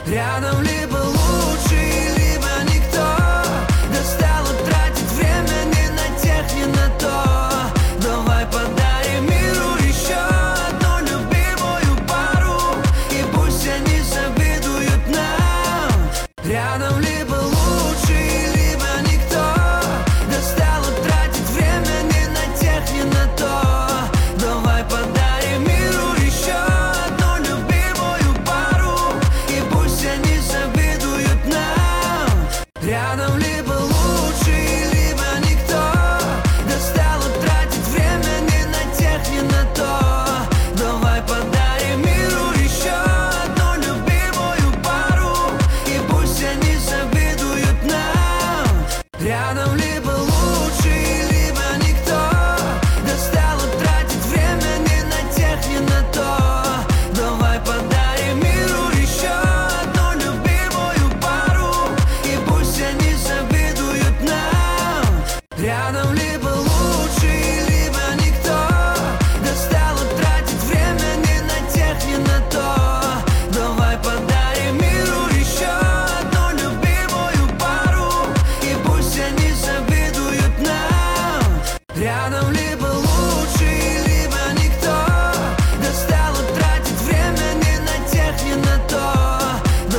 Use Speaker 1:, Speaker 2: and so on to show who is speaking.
Speaker 1: Рядом либо лучший, либо никто. Достало тратить время ни на тех, ни на то. Давай подарим миру еще одну любимую пару, и пусть они завидуют нам. Рядом либо лучший, либо никто. Достало тратить время ни на тех, ни на то. Давай подарим миру еще одну любимую пару, и пусть они завидуют нам. Рядом либо лучший, либо никто. Достало тратить время ни на тех, ни на то. Давай подарим миру еще одну любимую пару, и пусть они завидуют нам. Рядом либо лучший, либо никто. Достало тратить время ни на тех, ни на то. Давай подарим миру еще одну любимую пару, и пусть они завидуют нам. Рядом либо лучший, либо никто. Достало тратить время ни на тех, ни на то. Давай подарим миру еще одну любимую пару, и пусть они завидуют нам. Рядом